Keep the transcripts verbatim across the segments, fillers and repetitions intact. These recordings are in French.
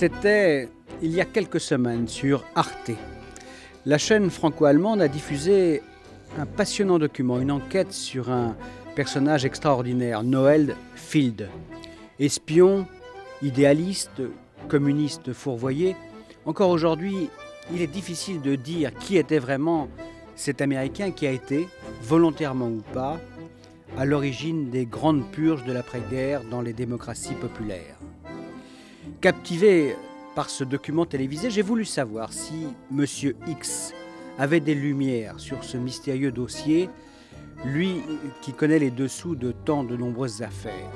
C'était il y a quelques semaines sur Arte. La chaîne franco-allemande a diffusé un passionnant document, une enquête sur un personnage extraordinaire, Noël Field. Espion, idéaliste, communiste fourvoyé, encore aujourd'hui, il est difficile de dire qui était vraiment cet Américain qui a été, volontairement ou pas, à l'origine des grandes purges de l'après-guerre dans les démocraties populaires. Captivé par ce document télévisé, j'ai voulu savoir si M. X avait des lumières sur ce mystérieux dossier, lui qui connaît les dessous de tant de nombreuses affaires.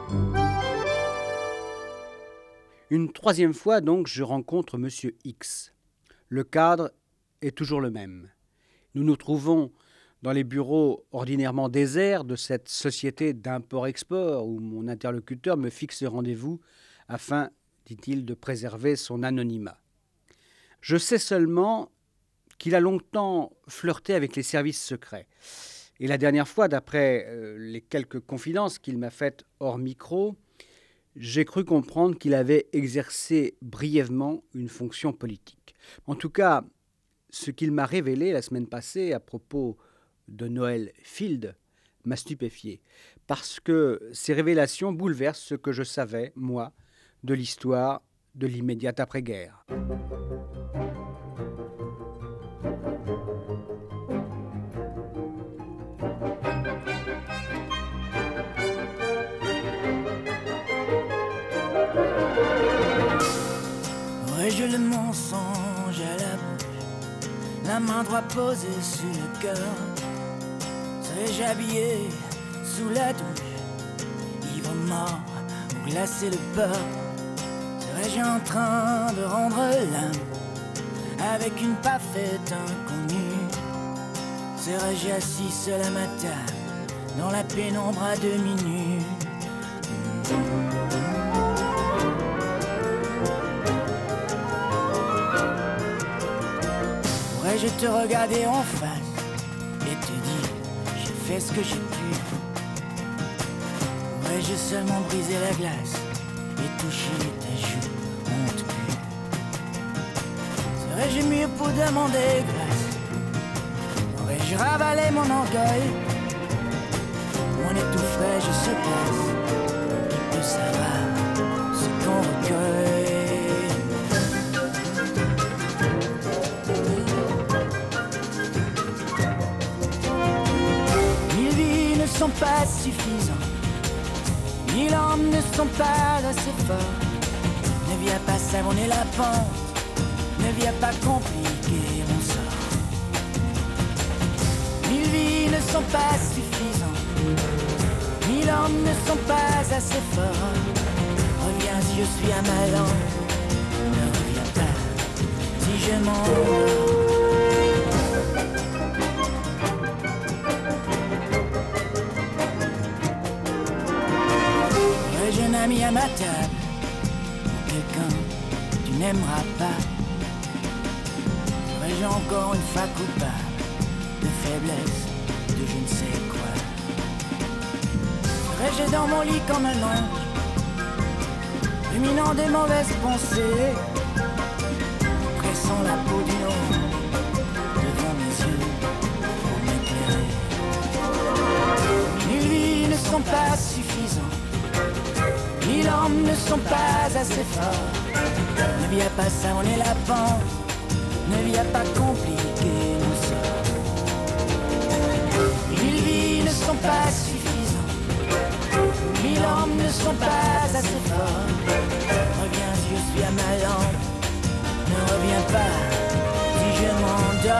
Une troisième fois, donc, je rencontre M. X. Le cadre est toujours le même. Nous nous trouvons dans les bureaux ordinairement déserts de cette société d'import-export où mon interlocuteur me fixe rendez-vous afin, dit-il, de préserver son anonymat. Je sais seulement qu'il a longtemps flirté avec les services secrets. Et la dernière fois, d'après euh, les quelques confidences qu'il m'a faites hors micro, j'ai cru comprendre qu'il avait exercé brièvement une fonction politique. En tout cas, ce qu'il m'a révélé la semaine passée à propos de Noël Field m'a stupéfié, parce que ces révélations bouleversent ce que je savais, moi, de l'histoire de l'immédiate après-guerre. Aurais-je le mensonge à la bouche, la main droite posée sur le cœur? Serais-je habillé sous la douche, ivre mort ou glacé de peur? Serais-je en train de rendre l'âme avec une parfaite inconnue? Serais-je assis seul à ma table dans la pénombre à demi nue? Pourrais-je te regarder en face et te dire j'ai fait ce que j'ai pu? Pourrais-je seulement briser la glace et toucher ta joue, on te pue? Serais-je mieux pour demander grâce? Aurais-je ravalé mon orgueil? Mon étouffé, je se passe, qui peut savoir ce qu'on recueille? Ne sont pas suffisants, mille hommes ne sont pas assez forts. Ne viens pas savonner la pente, ne viens pas compliquer mon sort. Mille vies ne sont pas suffisants, mille hommes ne sont pas assez forts. Reviens si je suis à ma langue, ne reviens pas si je m'endors. Un ami à ma table, quelqu'un tu n'aimeras pas. Serais-je encore une fois coupable de faiblesse, de je ne sais quoi? Serais-je dans mon lit comme un ange, ruminant des mauvaises pensées, pressant la peau d'une ombre devant mes yeux pour m'éclairer? Mille vies ne sont pas suffisantes, mille hommes ne sont pas assez forts. Ne viens pas savonner la pente, ne viens pas compliquer mon sort. Mille vies ne sont pas suffisantes, mille hommes ne sont pas assez forts. Reviens si je suis à ma lampe, ne reviens pas si je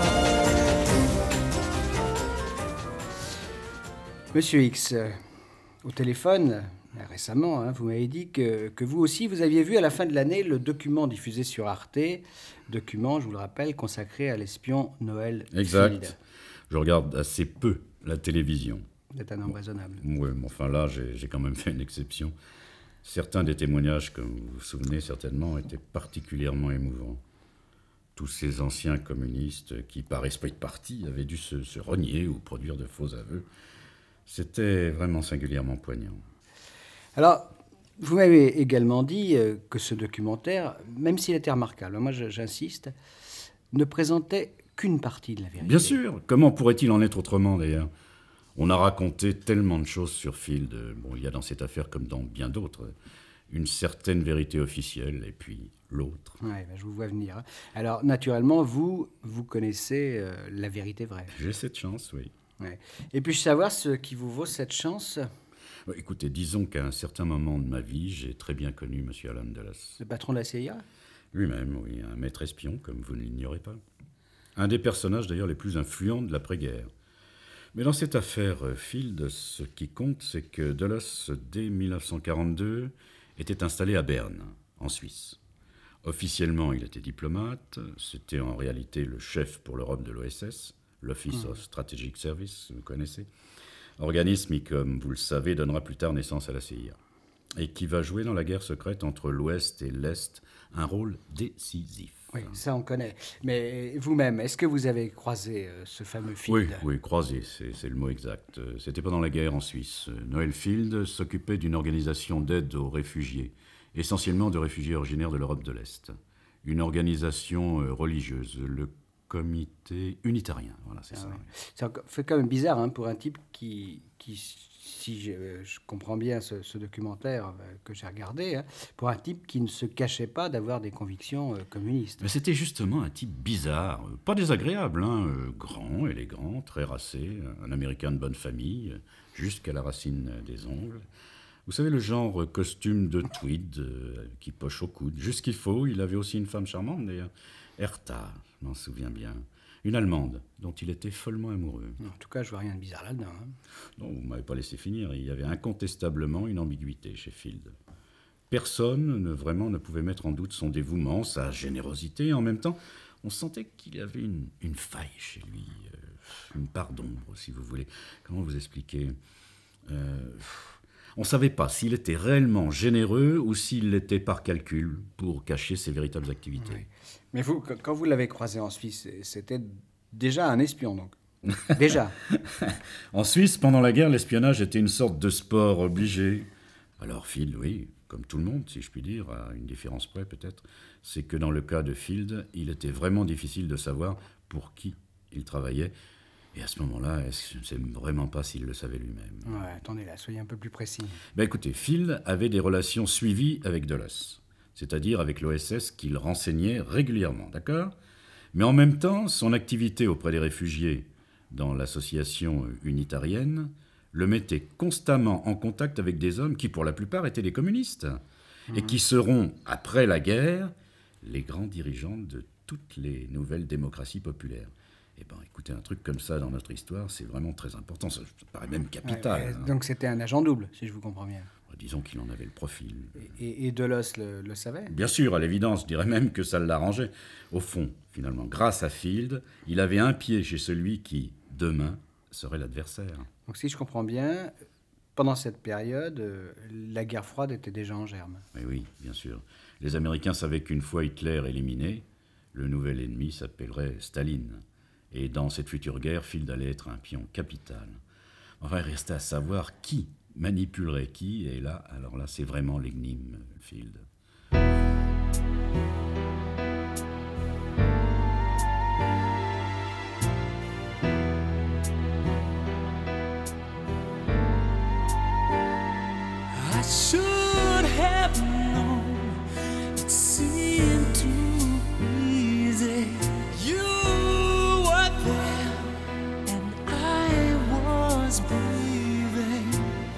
m'endors. Monsieur X, euh, au téléphone, récemment, hein, vous m'avez dit que, que vous aussi, vous aviez vu à la fin de l'année le document diffusé sur Arte, document, je vous le rappelle, consacré à l'espion Noël Field. Exact. Je regarde assez peu la télévision. Vous êtes un homme raisonnable. Oui, mais enfin là, j'ai, j'ai quand même fait une exception. Certains des témoignages, comme vous vous souvenez certainement, étaient particulièrement émouvants. Tous ces anciens communistes qui, par esprit de parti, avaient dû se, se renier ou produire de faux aveux. C'était vraiment singulièrement poignant. Alors, Vous m'avez également dit euh, que ce documentaire, même s'il était remarquable, moi je- j'insiste, ne présentait qu'une partie de la vérité. Bien sûr, comment pourrait-il en être autrement d'ailleurs? On a raconté tellement de choses sur Field. Bon, il y a dans cette affaire comme dans bien d'autres une certaine vérité officielle et puis l'autre. Ouais, ben, je vous vois venir. hein. Alors, naturellement, vous, vous connaissez euh, la vérité vraie. J'ai cette chance, oui. Ouais. Et puis-je savoir ce qui vous vaut cette chance? Bah, écoutez, disons qu'à un certain moment de ma vie, j'ai très bien connu M. Alan Dulles. Le patron de la C I A? Lui-même, oui, un maître espion, comme vous ne l'ignorez pas. Un des personnages d'ailleurs les plus influents de l'après-guerre. Mais dans cette affaire euh, Field, ce qui compte, c'est que Dulles, dès mille neuf cent quarante-deux, était installé à Berne, en Suisse. Officiellement, il était diplomate. C'était en réalité le chef pour l'Europe de l'O S S, l'Office of Strategic Service, vous connaissez. Organisme qui, comme vous le savez, donnera plus tard naissance à la C I A. Et qui va jouer dans la guerre secrète entre l'Ouest et l'Est un rôle décisif. Oui, ça on connaît. Mais vous-même, est-ce que vous avez croisé euh, ce fameux Field? Oui, oui, croisé, c'est, c'est le mot exact. Euh, C'était pendant la guerre en Suisse. Euh, Noel Field s'occupait d'une organisation d'aide aux réfugiés, essentiellement de réfugiés originaires de l'Europe de l'Est. Une organisation euh, religieuse, le comité unitarien, voilà, c'est Ah ça. ouais. oui. Ça fait quand même bizarre hein, pour un type qui, qui si je, je comprends bien ce, ce documentaire euh, que j'ai regardé, hein, pour un type qui ne se cachait pas d'avoir des convictions euh, communistes. Mais c'était justement un type bizarre, euh, pas désagréable, hein, euh, grand, élégant, très racé, un Américain de bonne famille, euh, jusqu'à la racine euh, des ongles. Vous savez, le genre euh, costume de tweed euh, qui poche au coude, juste ce qu'il faut. Il avait aussi une femme charmante, d'ailleurs, Hertha, je m'en souviens bien, une Allemande, dont il était follement amoureux. En tout cas, je vois rien de bizarre là-dedans. hein. Non, vous ne m'avez pas laissé finir, il y avait incontestablement une ambiguïté chez Field. Personne ne, vraiment ne pouvait mettre en doute son dévouement, sa générosité, et en même temps, on sentait qu'il y avait une, une faille chez lui, euh, une part d'ombre, si vous voulez. Comment vous expliquer Euh, On ne savait pas s'il était réellement généreux ou s'il l'était par calcul pour cacher ses véritables activités. Oui. Mais vous, quand quand vous l'avez croisé en Suisse, c'était déjà un espion, donc. Déjà. En Suisse, pendant la guerre, l'espionnage était une sorte de sport obligé. Alors Field, oui, comme tout le monde, si je puis dire, à une différence près peut-être, c'est que dans le cas de Field, il était vraiment difficile de savoir pour qui il travaillait. Et à ce moment-là, je ne sais vraiment pas s'il le savait lui-même. Ouais, attendez là, soyez un peu plus précis. Ben écoutez, Field avait des relations suivies avec Dulles, c'est-à-dire avec l'O S S qu'il renseignait régulièrement, d'accord? Mais en même temps, son activité auprès des réfugiés dans l'association unitarienne le mettait constamment en contact avec des hommes qui, pour la plupart, étaient des communistes et qui seront, après la guerre, les grands dirigeants de toutes les nouvelles démocraties populaires. Eh bien, écoutez, un truc comme ça dans notre histoire, c'est vraiment très important. Ça paraît même capital. Ouais, hein. donc c'était un agent double, si je vous comprends bien. Disons qu'il en avait le profil. Et, et Dulles le, le savait? Bien sûr, à l'évidence, je dirais même que ça l'arrangeait. Au fond, finalement, grâce à Field, il avait un pied chez celui qui, demain, serait l'adversaire. Donc si je comprends bien, pendant cette période, euh, la guerre froide était déjà en germe. Mais oui, bien sûr. Les Américains savaient qu'une fois Hitler éliminé, le nouvel ennemi s'appellerait Staline. Et dans cette future guerre, Field allait être un pion capital. Enfin, il restait à savoir qui manipulerait qui, et là, alors là, c'est vraiment l'énigme, Field. I should have known it seemed too easy. You were there and I was breathing.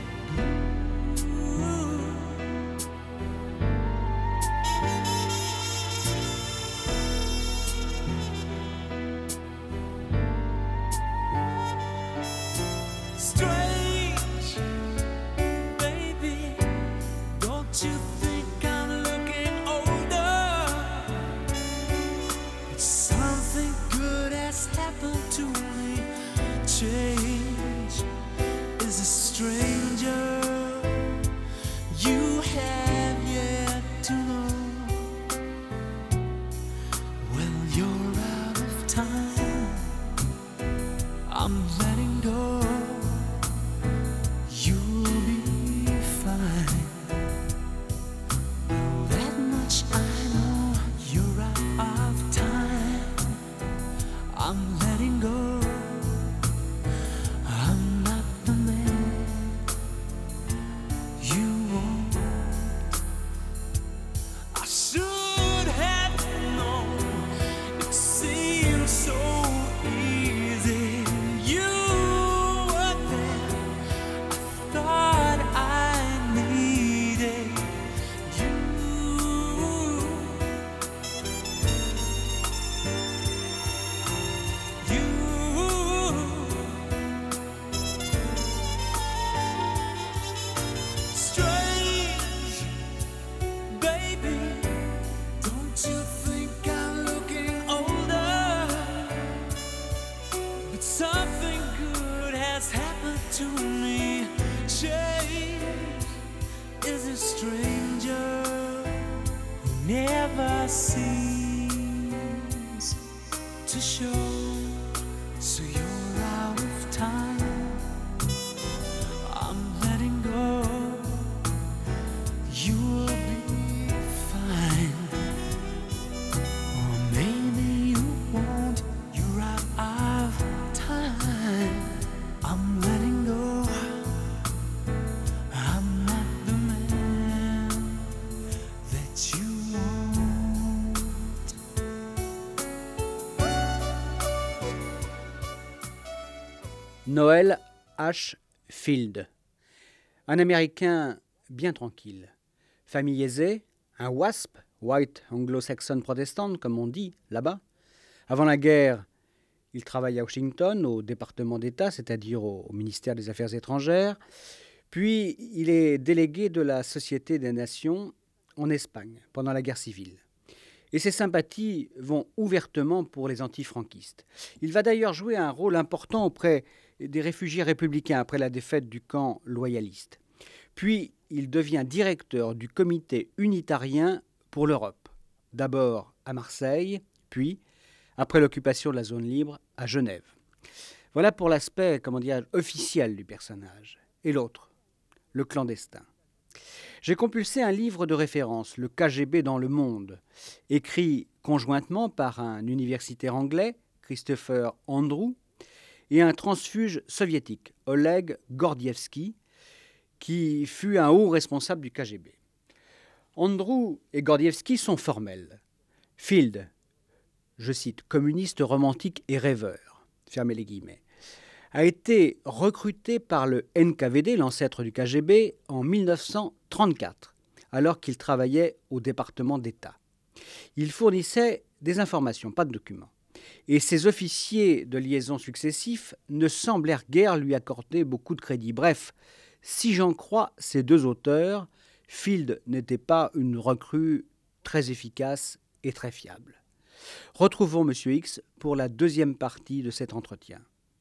Strange, baby, don't you think I'm looking older? It's something good has happened to me. Change is a stranger you have yet to know. Well, you're out of time. I'm letting go. You'll be fine. has happened to me. Change is a stranger who never seems to show. So you're out of time. I'm letting go. You'll be fine. Or maybe you won't. You're out of time. I'm letting go. I'm not the man that you want. Noel H. Field, un Américain bien tranquille, famille aisée, un WASP, White Anglo-Saxon Protestant, comme on dit là-bas. Avant la guerre, il travaille à Washington, au département d'État, c'est-à-dire au, au ministère des Affaires étrangères. Puis, il est délégué de la Société des Nations en Espagne, pendant la guerre civile. Et ses sympathies vont ouvertement pour les antifranquistes. Il va d'ailleurs jouer un rôle important auprès des réfugiés républicains après la défaite du camp loyaliste. Puis, il devient directeur du comité unitarien pour l'Europe, d'abord à Marseille, puis, après l'occupation de la zone libre, à Genève. Voilà pour l'aspect, comment dire, officiel du personnage. Et l'autre, le clandestin. J'ai compulsé un livre de référence, le K G B dans le monde, écrit conjointement par un universitaire anglais, Christopher Andrew, et un transfuge soviétique, Oleg Gordievsky, qui fut un haut responsable du K G B. Andrew et Gordievsky sont formels. Field, je cite, communiste romantique et rêveur, fermez les guillemets, a été recruté par le N K V D, l'ancêtre du K G B, en mille neuf cent trente-quatre, alors qu'il travaillait au département d'État. Il fournissait des informations, pas de documents. Et ses officiers de liaison successifs ne semblèrent guère lui accorder beaucoup de crédit. Bref, si j'en crois ces deux auteurs, Field n'était pas une recrue très efficace et très fiable. Retrouvons M. X pour la deuxième partie de cet entretien.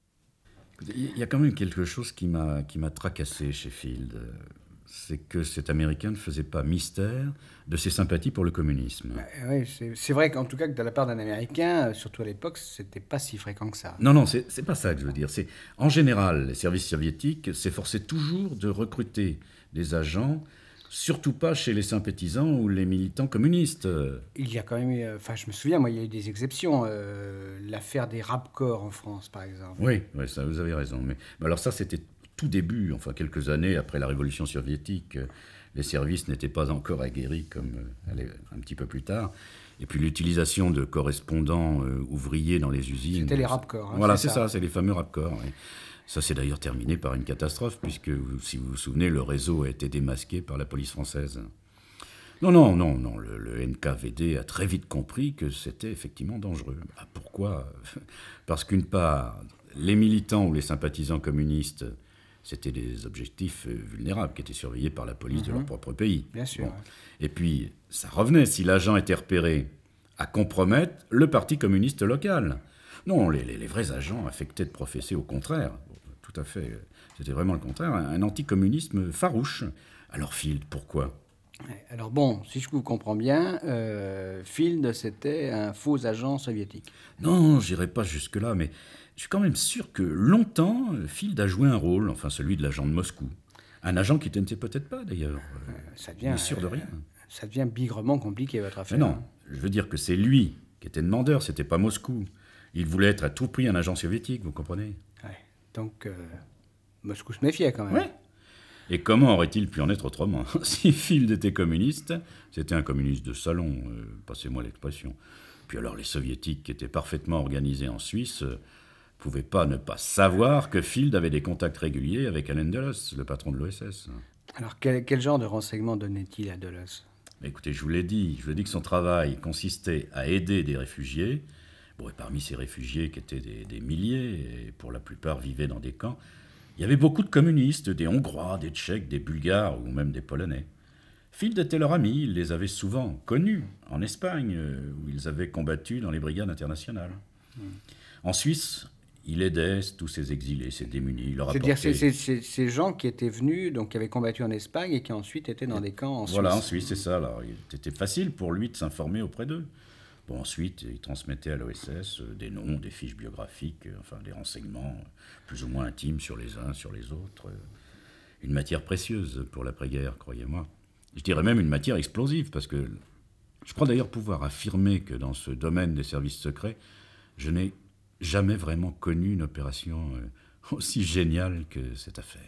Il y a quand même quelque chose qui m'a qui m'a tracassé chez Field. C'est que cet Américain ne faisait pas mystère de ses sympathies pour le communisme. Oui, c'est, c'est vrai qu'en tout cas que de la part d'un Américain, surtout à l'époque, c'était pas si fréquent que ça. Non, non, c'est, c'est pas ça que je veux dire. C'est, en général, les services soviétiques s'efforçaient toujours de recruter des agents, surtout pas chez les sympathisants ou les militants communistes. Il y a quand même eu, enfin je me souviens, moi il y a eu des exceptions, euh, l'affaire des Rapcorps en France par exemple. Oui, oui, ça, vous avez raison. Mais, mais alors ça, c'était tout début, enfin quelques années après la révolution soviétique. Les services n'étaient pas encore aguerris comme euh, allez, un petit peu plus tard. Et puis l'utilisation de correspondants euh, ouvriers dans les usines. C'était les Rapcorps. Hein, voilà, c'est c'est ça. ça, c'est les fameux Rapcorps. Oui. Ça s'est d'ailleurs terminé par une catastrophe, puisque, si vous vous souvenez, le réseau a été démasqué par la police française. Non, non, non, non, le, le N K V D a très vite compris que c'était effectivement dangereux. Ah, pourquoi ? Parce qu'une part, les militants ou les sympathisants communistes, c'était des objectifs vulnérables qui étaient surveillés par la police mmh. de leur propre pays. Bien sûr. Bon. Et puis, ça revenait, si l'agent était repéré, à compromettre le parti communiste local. Non, les, les, les vrais agents affectaient de professer au contraire. Tout à fait, c'était vraiment le contraire, un, un anticommunisme farouche. Alors Field, pourquoi ? Alors bon, si je vous comprends bien, euh, Field, c'était un faux agent soviétique. Non, j'irai pas jusque-là, mais je suis quand même sûr que longtemps, Field a joué un rôle, enfin celui de l'agent de Moscou. Un agent qui n'était peut-être pas, d'ailleurs. Euh, ça devient, il est sûr de rien. Euh, ça devient bigrement compliqué, votre affaire. Mais non, je veux dire que c'est lui qui était demandeur, c'était pas Moscou. Il voulait être à tout prix un agent soviétique, vous comprenez ? Ouais. Donc, euh, Moscou se méfiait quand même. Ouais. Et comment aurait-il pu en être autrement ? Si Field était communiste, c'était un communiste de salon, euh, passez-moi l'expression. Puis alors les soviétiques, qui étaient parfaitement organisés en Suisse, euh, pouvaient pas ne pas savoir que Field avait des contacts réguliers avec Allen Dulles, le patron de l'O S S. Alors quel, quel genre de renseignements donnait-il à Dulles ? Écoutez, je vous l'ai dit, je vous ai dit que son travail consistait à aider des réfugiés. Bon, et parmi ces réfugiés, qui étaient des, des milliers, et pour la plupart vivaient dans des camps, il y avait beaucoup de communistes, des Hongrois, des Tchèques, des Bulgares ou même des Polonais. Field était leur ami, il les avait souvent connus en Espagne, où ils avaient combattu dans les brigades internationales. Mmh. En Suisse, il aidait tous ces exilés, ces démunis. Il leur C'est-à-dire apportait... ces, ces, ces gens qui étaient venus, donc qui avaient combattu en Espagne et qui ensuite étaient dans des camps en Suisse. Voilà, en Suisse, c'est ça. Alors, il était facile pour lui de s'informer auprès d'eux. Bon, ensuite, il transmettait à l'O S S des noms, des fiches biographiques, enfin des renseignements plus ou moins intimes sur les uns, sur les autres. Une matière précieuse pour l'après-guerre, croyez-moi. Je dirais même une matière explosive, parce que je crois d'ailleurs pouvoir affirmer que dans ce domaine des services secrets, je n'ai jamais vraiment connu une opération aussi géniale que cette affaire.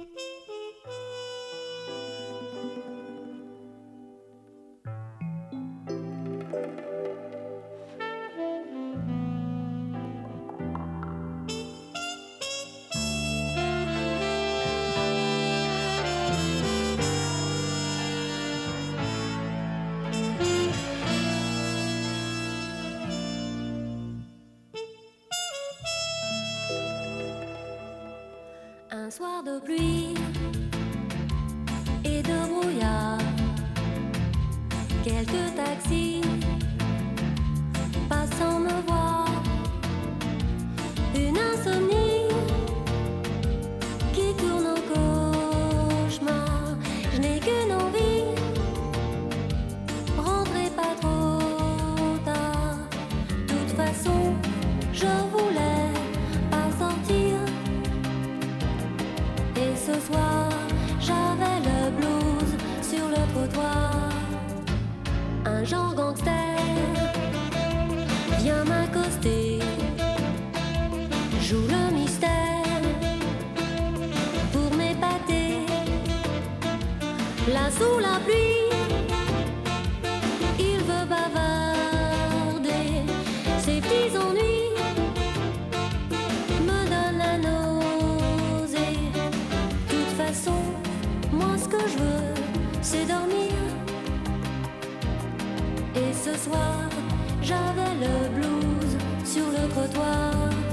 Un soir de pluie et de brouillard, quelques taxis passant me voir, une insomnie qui tourne en cauchemar. Je n'ai qu'une envie, rentrez pas trop tard. De toute façon, je voulais pas sortir. Et ce soir, j'avais le blues sur le trottoir. Un genre gangster vient m'accoster, joue le mystère pour m'épater. Là sous la pluie, il veut bavarder. Ses petits ennuis me donnent la nausée. De toute façon, moi ce que je veux, c'est dormir. Et ce soir, j'avais le blues sur le trottoir.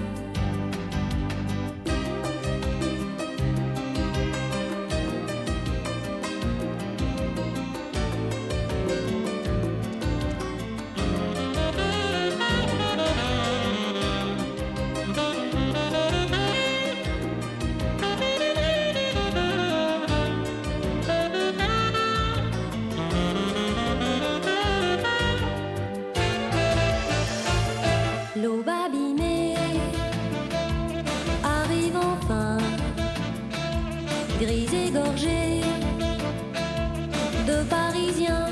L'aube abîmée arrive enfin, grise et gorgée de Parisiens.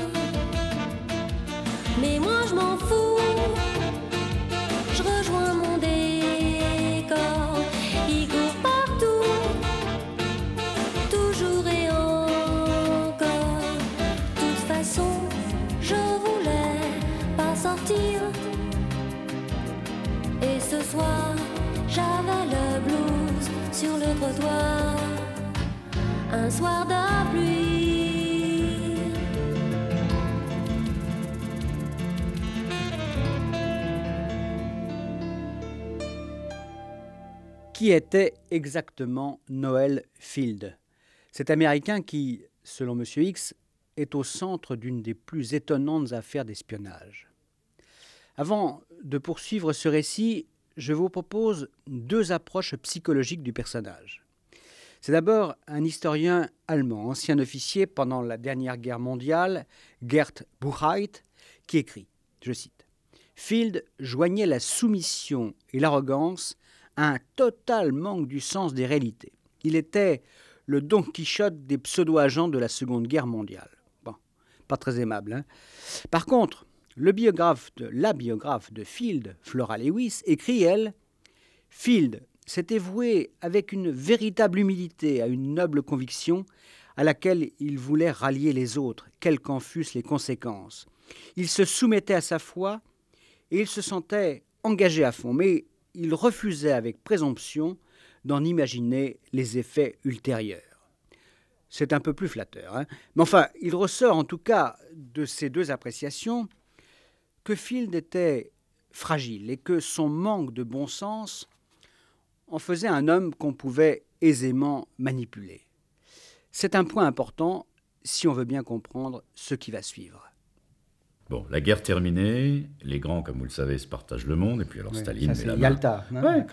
Mais moi je m'en fous, je rejoins mon décor. Il court partout, toujours et encore. De toute façon, je voulais pas sortir. Et ce soir, j'avais le blues sur le trottoir. Un soir de pluie. Qui était exactement Noel Field? Cet Américain qui, selon M. X, est au centre d'une des plus étonnantes affaires d'espionnage. Avant de poursuivre ce récit, je vous propose deux approches psychologiques du personnage. C'est d'abord un historien allemand, ancien officier pendant la dernière guerre mondiale, Gerd Buchheit, qui écrit, je cite, « Field joignait la soumission et l'arrogance à un total manque du sens des réalités. Il était le Don Quichotte des pseudo-agents de la Seconde Guerre mondiale. » Bon, pas très aimable, hein. Par contre, le biographe de, la biographe de Field, Flora Lewis, écrit, elle, « Field s'était voué avec une véritable humilité à une noble conviction à laquelle il voulait rallier les autres, quelles qu'en fussent les conséquences. Il se soumettait à sa foi et il se sentait engagé à fond, mais il refusait avec présomption d'en imaginer les effets ultérieurs. » C'est un peu plus flatteur, hein, mais enfin, il ressort en tout cas de ces deux appréciations que Field était fragile et que son manque de bon sens en faisait un homme qu'on pouvait aisément manipuler. C'est un point important si on veut bien comprendre ce qui va suivre. Bon, la guerre terminée, les grands, comme vous le savez, se partagent le monde, et puis alors Oui, Staline ça, met la c'est main. Yalta, hein, Ouais. d'accord.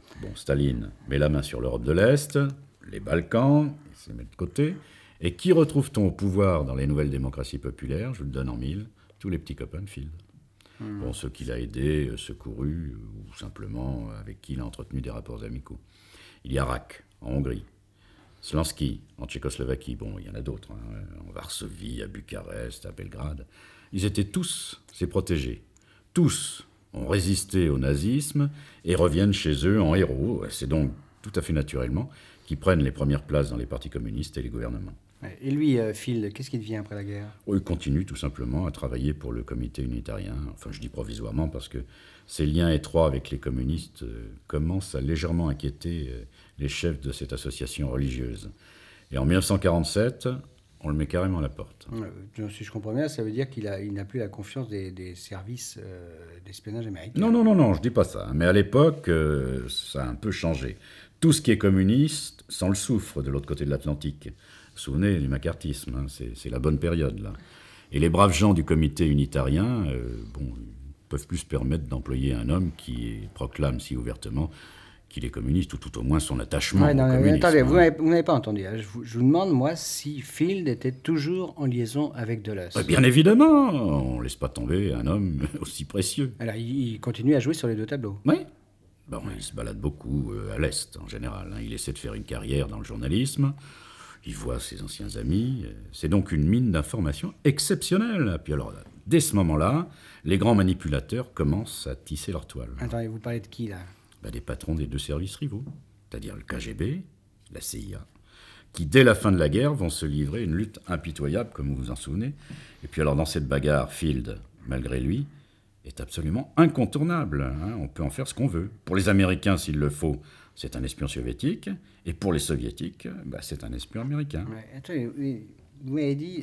Bon, Staline met la main sur l'Europe de l'Est, les Balkans, il se met de côté. Et qui retrouve-t-on au pouvoir dans les nouvelles démocraties populaires? Je vous le donne en mille, tous les petits copains de Field. Mmh. Bon, ceux qu'il a aidés, secourus, ou simplement avec qui il a entretenu des rapports amicaux. Il y a Rack, en Hongrie. Slansky, en Tchécoslovaquie. Bon, il y en a d'autres, hein, en Varsovie, à Bucarest, à Belgrade. Ils étaient tous ses protégés. Tous ont résisté au nazisme et reviennent chez eux en héros. C'est donc tout à fait naturellement qu'ils prennent les premières places dans les partis communistes et les gouvernements. Et lui, euh, Field, qu'est-ce qu'il devient après la guerre? Oh, il continue tout simplement à travailler pour le comité unitarien. Enfin, je dis provisoirement parce que ses liens étroits avec les communistes euh, commencent à légèrement inquiéter euh, les chefs de cette association religieuse. Et en mille neuf cent quarante-sept, on le met carrément à la porte. Euh, si je comprends bien, ça veut dire qu'il a, il n'a plus la confiance des, des services euh, d'espionnage américains. Non, non, non, non, je dis pas ça. Mais à l'époque, euh, ça a un peu changé. Tout ce qui est communiste sent le soufre de l'autre côté de l'Atlantique. Vous vous souvenez du macartisme, hein, c'est, c'est la bonne période, là. Et les braves gens du comité unitarien, euh, bon, peuvent plus se permettre d'employer un homme qui proclame si ouvertement qu'il est communiste, ou tout au moins son attachement ouais, non, au communisme. Attendez, hein. vous n'avez, vous n'avez pas entendu. Hein. Je, vous, je vous demande, moi, si Field était toujours en liaison avec Dulles. Euh, bien évidemment, on ne laisse pas tomber un homme aussi précieux. Alors, il, il continue à jouer sur les deux tableaux. Oui. Bon, il se balade beaucoup euh, à l'Est, en général. Hein. Il essaie de faire une carrière dans le journalisme. Il voit ses anciens amis. C'est donc une mine d'informations exceptionnelle. Puis alors, dès ce moment-là, les grands manipulateurs commencent à tisser leur toile. Attendez, vous parlez de qui, là? Ben, des patrons des deux services rivaux, c'est-à-dire le K G B, la C I A, qui, dès la fin de la guerre, vont se livrer une lutte impitoyable, comme vous vous en souvenez. Et puis alors, dans cette bagarre, Field, malgré lui, est absolument incontournable. Hein. On peut en faire ce qu'on veut. Pour les Américains, s'il le faut, c'est un espion soviétique. Et pour les Soviétiques, bah, c'est un espion américain. Ouais, attendez, oui, vous m'avez dit,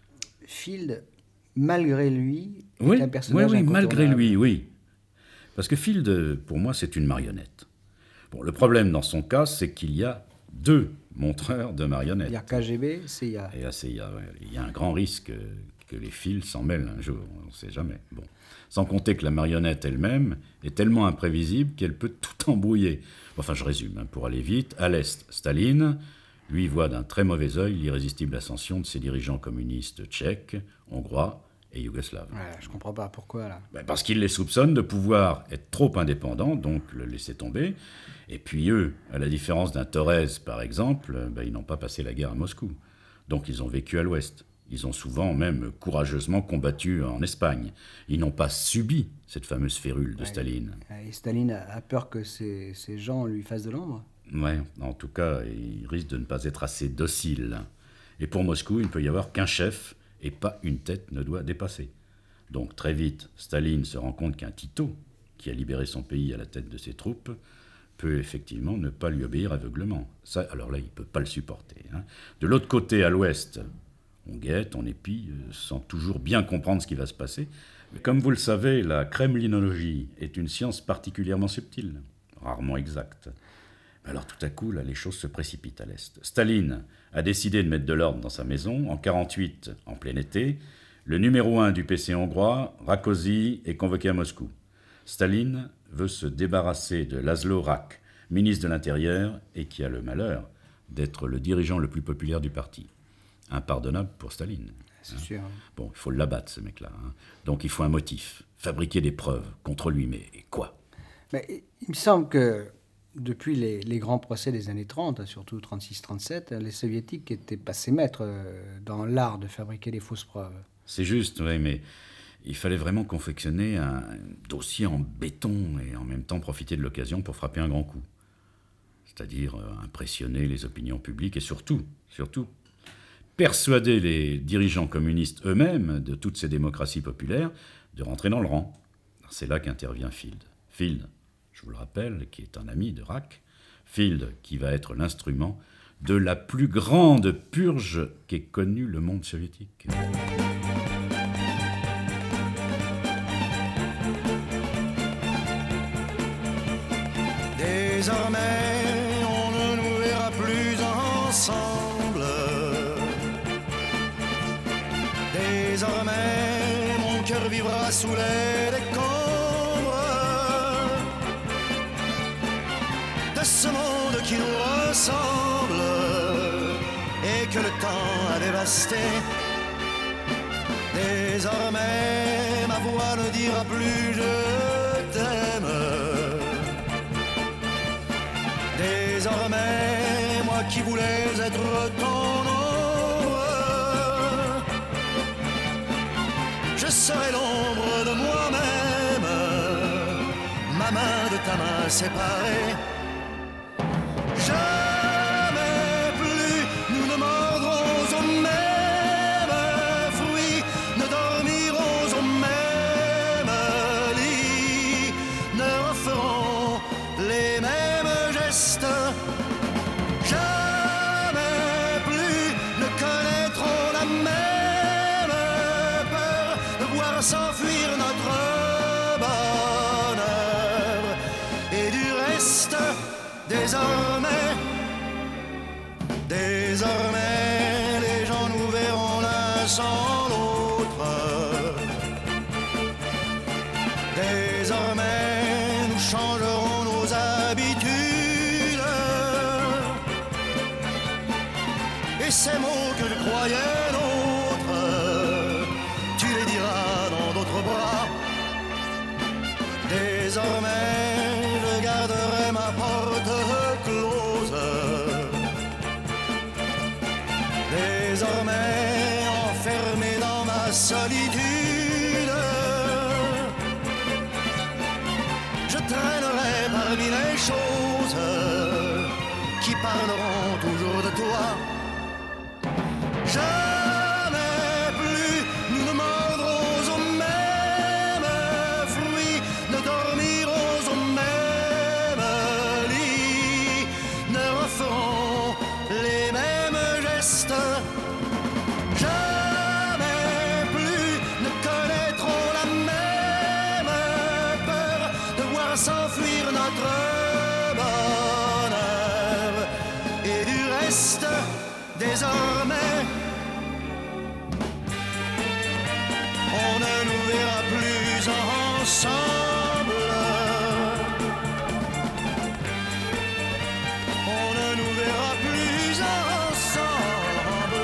Field, malgré lui, oui, est un personnage oui, oui, incontournable. malgré lui, oui. Parce que Field, pour moi, c'est une marionnette. Bon, le problème dans son cas, c'est qu'il y a deux montreurs de marionnettes. Il y a K G B, C I A. Et la C I A, ouais. Il y a un grand risque que les fils s'en mêlent un jour, on ne sait jamais. Bon. Sans compter que la marionnette elle-même est tellement imprévisible qu'elle peut tout embrouiller. Enfin, je résume, hein, pour aller vite. À l'Est, Staline, lui, voit d'un très mauvais œil l'irrésistible ascension de ses dirigeants communistes tchèques, hongrois et yougoslaves. Ouais, je comprends pas pourquoi, là. Ben parce qu'il les soupçonne de pouvoir être trop indépendants, donc le laisser tomber. Et puis eux, à la différence d'un Thorez, par exemple, ben, ils n'ont pas passé la guerre à Moscou. Donc ils ont vécu à l'Ouest. Ils ont souvent même courageusement combattu en Espagne. Ils n'ont pas subi cette fameuse férule de Ouais. Staline. Et Staline a peur que ces, ces gens lui fassent de l'ombre? Ouais, en tout cas, il risque de ne pas être assez docile. Et pour Moscou, il ne peut y avoir qu'un chef, et pas une tête ne doit dépasser. Donc très vite, Staline se rend compte qu'un Tito, qui a libéré son pays à la tête de ses troupes, peut effectivement ne pas lui obéir aveuglement. Ça, alors là, il ne peut pas le supporter. Hein. De l'autre côté, à l'ouest, on guette, on épie, euh, sans toujours bien comprendre ce qui va se passer. Mais comme vous le savez, la kremlinologie est une science particulièrement subtile, rarement exacte. Alors tout à coup, là, les choses se précipitent à l'Est. Staline a décidé de mettre de l'ordre dans sa maison. En quarante-huit, en plein été, le numéro un du P C hongrois, Rákosi, est convoqué à Moscou. Staline veut se débarrasser de Laszlo Rak, ministre de l'Intérieur, et qui a le malheur d'être le dirigeant le plus populaire du parti. Impardonnable pour Staline. C'est hein. sûr. Bon, il faut l'abattre, ce mec-là. Hein. Donc il faut un motif, fabriquer des preuves contre lui, mais quoi? Mais il me semble que depuis les, les grands procès des années trente, surtout trente-six trente-sept, les soviétiques étaient passés maîtres dans l'art de fabriquer des fausses preuves. C'est juste, oui, mais il fallait vraiment confectionner un dossier en béton et en même temps profiter de l'occasion pour frapper un grand coup. C'est-à-dire euh, impressionner les opinions publiques et surtout, surtout, persuader les dirigeants communistes eux-mêmes de toutes ces démocraties populaires de rentrer dans le rang. C'est là qu'intervient Field. Field, je vous le rappelle, qui est un ami de Rak. Field, qui va être l'instrument de la plus grande purge qu'ait connue le monde soviétique. Désormais, on ne nous verra plus ensemble. Désormais, mon cœur vivra sous les décombres. de ce monde qui nous ressemble et que le temps a dévasté. Désormais, ma voix ne dira plus je t'aime. Désormais, moi qui voulais être ton ombre, je serai l'ombre de moi-même, ma main de ta main séparée. Jamais plus nous ne mordrons au même fruit, ne dormirons au même lit, ne referons les mêmes gestes. Jamais plus ne connaîtrons la même peur de voir s'enfuir notre bonheur. Et du reste, désormais, désormais, les gens nous verront l'un sans l'autre. Désormais, nous changerons nos habitudes. Et ces mots que je croyais nôtres, tu les diras dans d'autres bras. Désormais, je garderai ma porte close. Désormais, enfermé dans ma solitude, je traînerai parmi les choses qui parleront toujours de toi. Jamais plus nous ne mordrons au même fruit, ne dormirons au même lit, ne referons les mêmes gestes. Jamais plus ne connaîtrons la même peur de voir s'enfuir notre bonheur. Et du reste, désormais, on ne nous verra plus ensemble. On ne nous verra plus ensemble.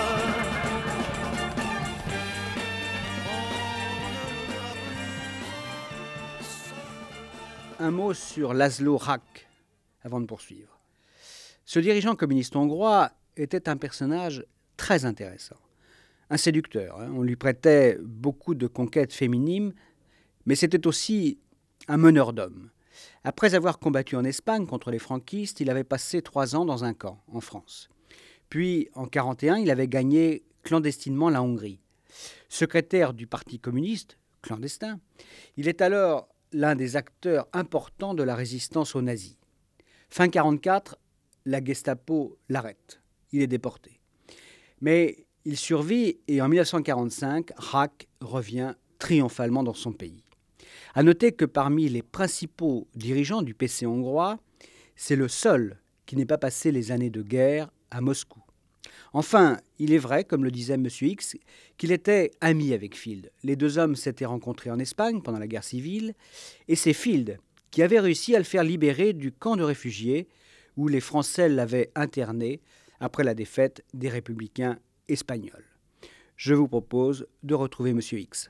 Un mot sur László Rák, avant de poursuivre. Ce dirigeant communiste hongrois était un personnage très intéressant. Un séducteur, hein. On lui prêtait beaucoup de conquêtes féminines, mais c'était aussi un meneur d'hommes. Après avoir combattu en Espagne contre les franquistes, il avait passé trois ans dans un camp, en France. Puis, en mille neuf cent quarante et un, il avait gagné clandestinement la Hongrie. Secrétaire du Parti communiste, clandestin, il est alors l'un des acteurs importants de la résistance aux nazis. Fin mille neuf cent quarante-quatre, la Gestapo l'arrête. Il est déporté. Mais il survit et en mille neuf cent quarante-cinq, Rák revient triomphalement dans son pays. À noter que parmi les principaux dirigeants du P C hongrois, c'est le seul qui n'ait pas passé les années de guerre à Moscou. Enfin, il est vrai, comme le disait M. X, qu'il était ami avec Field. Les deux hommes s'étaient rencontrés en Espagne pendant la guerre civile, et c'est Field qui avait réussi à le faire libérer du camp de réfugiés où les Français l'avaient interné après la défaite des républicains espagnols. Je vous propose de retrouver M. X.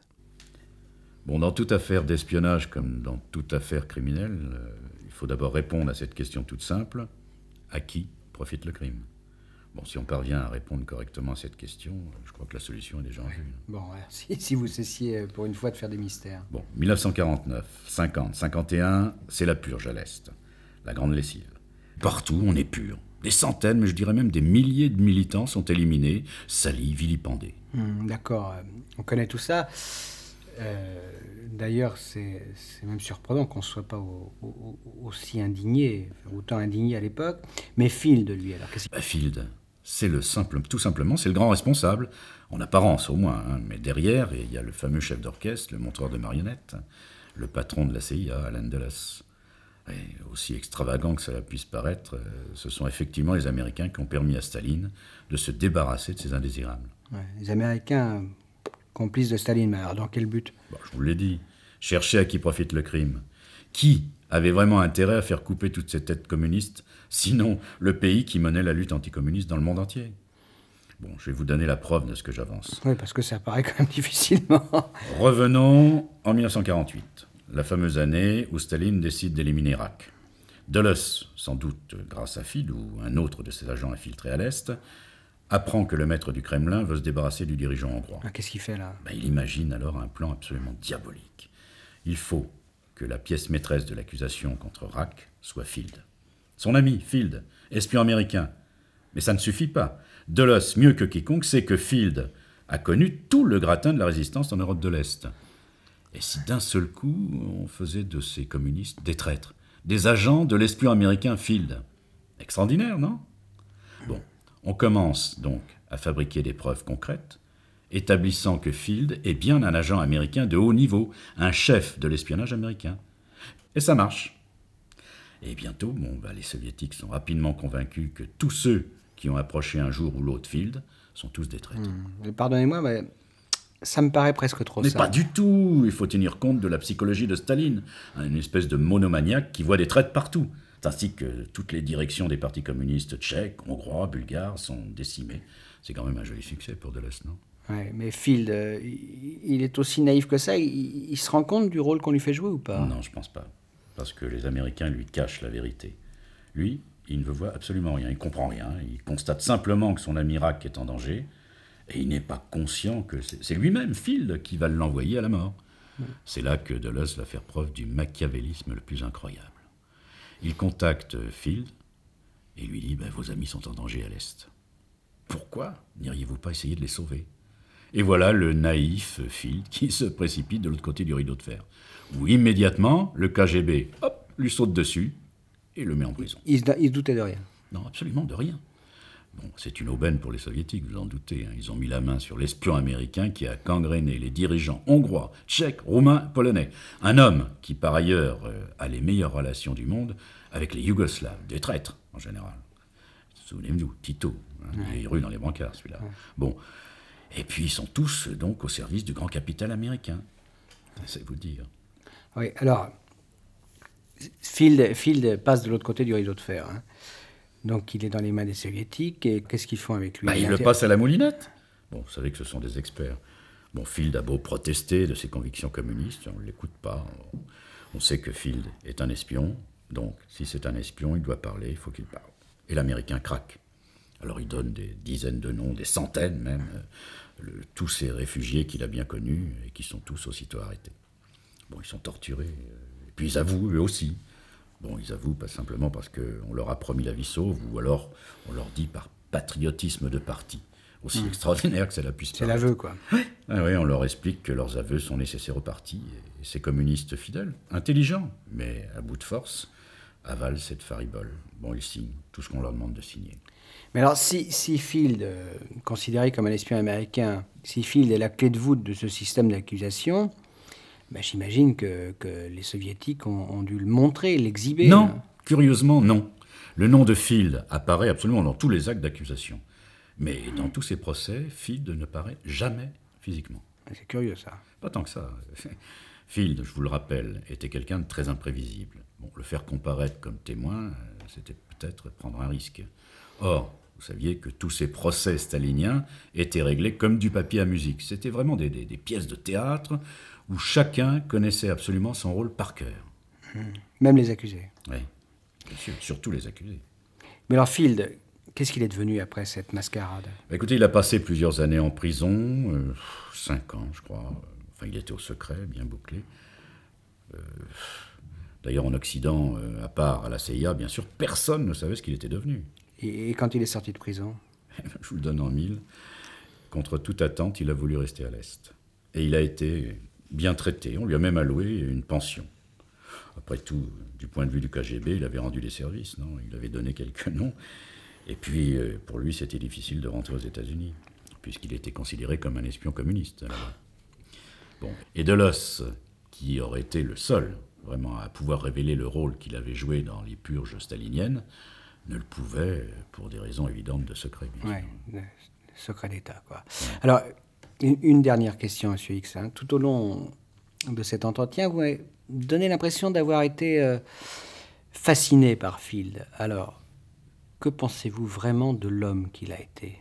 Bon, dans toute affaire d'espionnage comme dans toute affaire criminelle, euh, il faut d'abord répondre à cette question toute simple. À qui profite le crime ? Bon, si on parvient à répondre correctement à cette question, je crois que la solution est déjà en vue. Bon, ouais, si, si vous cessiez pour une fois de faire des mystères. Bon, mille neuf cent quarante-neuf, cinquante, cinquante et un, c'est la purge à l'Est. La grande lessive. Partout, on est pur. Des centaines, mais je dirais même des milliers de militants sont éliminés, salis, vilipendés. Hum, d'accord, euh, on connaît tout ça. Euh, d'ailleurs, c'est, c'est même surprenant qu'on ne soit pas au, au, aussi indigné, autant indigné à l'époque. Mais Field, lui, alors qu'est-ce bah, Field, c'est le simple, tout simplement, c'est le grand responsable, en apparence au moins, hein, mais derrière, il y a le fameux chef d'orchestre, le monteur de marionnettes, le patron de la C I A, Allen Dulles. Et aussi extravagant que cela puisse paraître, euh, ce sont effectivement les Américains qui ont permis à Staline de se débarrasser de ces indésirables. Ouais, les Américains, complices de Staline, mais alors dans quel but ? Bon, je vous l'ai dit, cherchez à qui profite le crime. Qui avait vraiment intérêt à faire couper toutes ces têtes communistes, sinon le pays qui menait la lutte anticommuniste dans le monde entier? Bon, je vais vous donner la preuve de ce que j'avance. Oui, parce que ça paraît quand même difficilement. Revenons en mille neuf cent quarante-huit, la fameuse année où Staline décide d'éliminer Rack. Dulles, sans doute grâce à Field ou un autre de ses agents infiltrés à l'Est, apprend que le maître du Kremlin veut se débarrasser du dirigeant hongrois. Ah, qu'est-ce qu'il fait là? Ben, il imagine alors un plan absolument diabolique. Il faut que la pièce maîtresse de l'accusation contre Rack soit Field. Son ami, Field, espion américain. Mais ça ne suffit pas. Dulles, mieux que quiconque, sait que Field a connu tout le gratin de la résistance en Europe de l'Est. Et si d'un seul coup, on faisait de ces communistes des traîtres, des agents de l'espion américain Field? Extraordinaire, non? Bon, on commence donc à fabriquer des preuves concrètes, établissant que Field est bien un agent américain de haut niveau, un chef de l'espionnage américain. Et ça marche. Et bientôt, bon, bah, les soviétiques sont rapidement convaincus que tous ceux qui ont approché un jour ou l'autre Field sont tous des traîtres. Mmh. Pardonnez-moi, mais ça me paraît presque trop Mais ça. pas du tout. Il faut tenir compte de la psychologie de Staline, une espèce de monomaniaque qui voit des traîtres partout, ainsi que toutes les directions des partis communistes tchèques, hongrois, bulgares sont décimées. C'est quand même un joli succès pour Dulles, non? Ouais, mais Field, euh, il est aussi naïf que ça. Il, il se rend compte du rôle qu'on lui fait jouer ou pas? Non, je pense pas. Parce que les Américains lui cachent la vérité. Lui, il ne voit absolument rien, il comprend rien. Il constate simplement que son ami Rack est en danger. Et il n'est pas conscient que c'est, c'est lui-même, Field, qui va l'envoyer à la mort. Ouais. C'est là que Dulles va faire preuve du machiavélisme le plus incroyable. Il contacte Field et lui dit ben, « Vos amis sont en danger à l'Est. Pourquoi n'iriez-vous pas essayer de les sauver ?» Et voilà le naïf Field qui se précipite de l'autre côté du rideau de fer, où immédiatement, le K G B hop, lui saute dessus et le met en prison. Il, il, il doutait de rien? Non, absolument de rien. Bon, c'est une aubaine pour les soviétiques, vous en doutez. Hein. Ils ont mis la main sur l'espion américain qui a gangréné les dirigeants hongrois, tchèques, roumains, polonais. Un homme qui, par ailleurs, euh, a les meilleures relations du monde avec les Yougoslaves, des traîtres, en général. Souvenez-vous, Tito, hein, ouais. Il est rue dans les brancards, celui-là. Ouais. Bon, et puis ils sont tous, donc, au service du grand capital américain. C'est vous dire. Oui, alors, Field, Field passe de l'autre côté du rideau de fer, hein. Donc il est dans les mains des soviétiques, et qu'est-ce qu'ils font avec lui? Bah, Ils le passent à la moulinette. Bon, vous savez que ce sont des experts. Bon, Field a beau protester de ses convictions communistes, on ne l'écoute pas. On sait que Field est un espion, donc si c'est un espion, il doit parler, il faut qu'il parle. Et l'Américain craque. Alors il donne des dizaines de noms, des centaines même, euh, le, tous ces réfugiés qu'il a bien connus, et qui sont tous aussitôt arrêtés. Bon, ils sont torturés, euh, et puis ils avouent eux aussi. Bon, ils avouent pas simplement parce qu'on leur a promis la vie sauve, ou alors on leur dit par patriotisme de parti. Aussi mmh. extraordinaire que cela puisse C'est l'aveu, quoi. Oui. Ah oui, on leur explique que leurs aveux sont nécessaires au parti, et ces communistes fidèles, intelligents, mais à bout de force, avalent cette faribole. Bon, ils signent tout ce qu'on leur demande de signer. Mais alors, si, si Field, euh, considéré comme un espion américain, si Field est la clé de voûte de ce système d'accusation, ben, j'imagine que, que les soviétiques ont, ont dû le montrer, l'exhiber. Non, hein. Curieusement, non. Le nom de Field apparaît absolument dans tous les actes d'accusation. Mais dans tous ces procès, Field ne paraît jamais physiquement. C'est curieux, ça. Pas tant que ça. Field, je vous le rappelle, était quelqu'un de très imprévisible. Bon, le faire comparaître comme témoin, c'était peut-être prendre un risque. Or, vous saviez que tous ces procès staliniens étaient réglés comme du papier à musique. C'était vraiment des, des, des pièces de théâtre où chacun connaissait absolument son rôle par cœur. Mmh. Même les accusés. Oui, bien sûr, surtout les accusés. Mais alors Field, qu'est-ce qu'il est devenu après cette mascarade? Bah, écoutez, il a passé plusieurs années en prison, euh, cinq ans, je crois. Enfin, il était au secret, bien bouclé. Euh, d'ailleurs, en Occident, euh, à part à la C I A, bien sûr, personne ne savait ce qu'il était devenu. Et, et quand il est sorti de prison? Je vous le donne en mille. Contre toute attente, il a voulu rester à l'Est. Et il a été bien traité. On lui a même alloué une pension. Après tout, du point de vue du K G B, il avait rendu des services, non? Il avait donné quelques noms. Et puis, euh, pour lui, c'était difficile de rentrer aux États-Unis, puisqu'il était considéré comme un espion communiste. Là-bas. Bon. Et Dulles, qui aurait été le seul, vraiment, à pouvoir révéler le rôle qu'il avait joué dans les purges staliniennes, ne le pouvait pour des raisons évidentes de secret. Oui, de secret d'État, quoi. Ouais. Alors, une, une dernière question, M. X. Hein. Tout au long de cet entretien, vous m'avez donné l'impression d'avoir été euh, fasciné par Field. Alors, que pensez-vous vraiment de l'homme qu'il a été?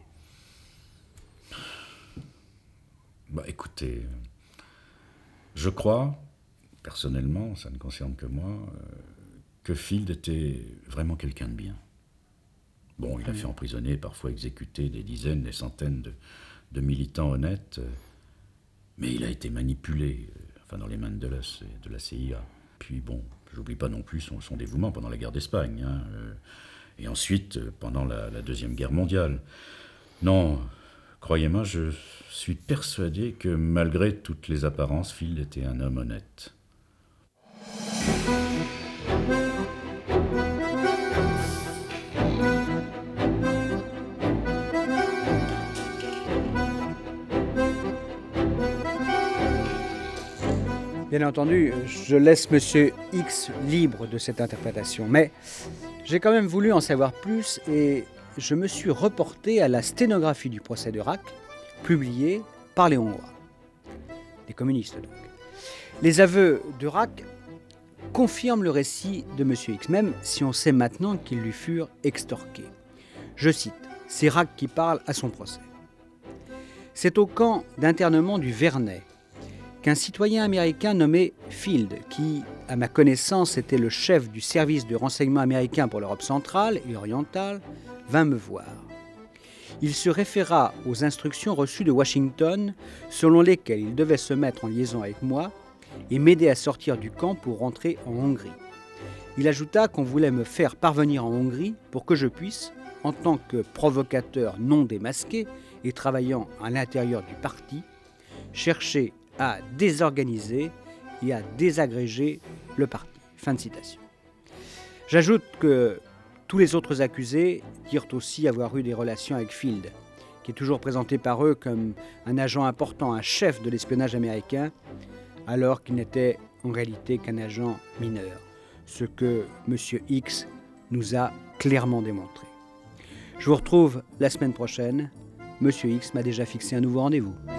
Bah écoutez, je crois, personnellement, ça ne concerne que moi, euh, que Field était vraiment quelqu'un de bien. Bon, il a fait emprisonner, parfois exécuter des dizaines, des centaines de, de militants honnêtes, euh, mais il a été manipulé, euh, enfin dans les mains de Dulles et de la C I A. Puis bon, j'oublie pas non plus son, son dévouement pendant la guerre d'Espagne, hein, euh, et ensuite euh, pendant la, la Deuxième Guerre mondiale. Non, croyez-moi, je suis persuadé que malgré toutes les apparences, Field était un homme honnête. Bien entendu, je laisse Monsieur X libre de cette interprétation, mais j'ai quand même voulu en savoir plus et je me suis reporté à la sténographie du procès de Rack, publiée par les Hongrois, des communistes donc. Les aveux de Rack confirment le récit de Monsieur X, même si on sait maintenant qu'ils lui furent extorqués. Je cite, c'est Rack qui parle à son procès. C'est au camp d'internement du Vernet qu'un citoyen américain nommé Field, qui, à ma connaissance, était le chef du service de renseignement américain pour l'Europe centrale et orientale, vint me voir. Il se référa aux instructions reçues de Washington, selon lesquelles il devait se mettre en liaison avec moi et m'aider à sortir du camp pour rentrer en Hongrie. Il ajouta qu'on voulait me faire parvenir en Hongrie pour que je puisse, en tant que provocateur non démasqué et travaillant à l'intérieur du parti, chercher à désorganiser et à désagréger le parti. Fin de citation. J'ajoute que tous les autres accusés dirent aussi avoir eu des relations avec Field, qui est toujours présenté par eux comme un agent important, un chef de l'espionnage américain, alors qu'il n'était en réalité qu'un agent mineur, ce que M. X nous a clairement démontré. Je vous retrouve la semaine prochaine. M. X m'a déjà fixé un nouveau rendez-vous.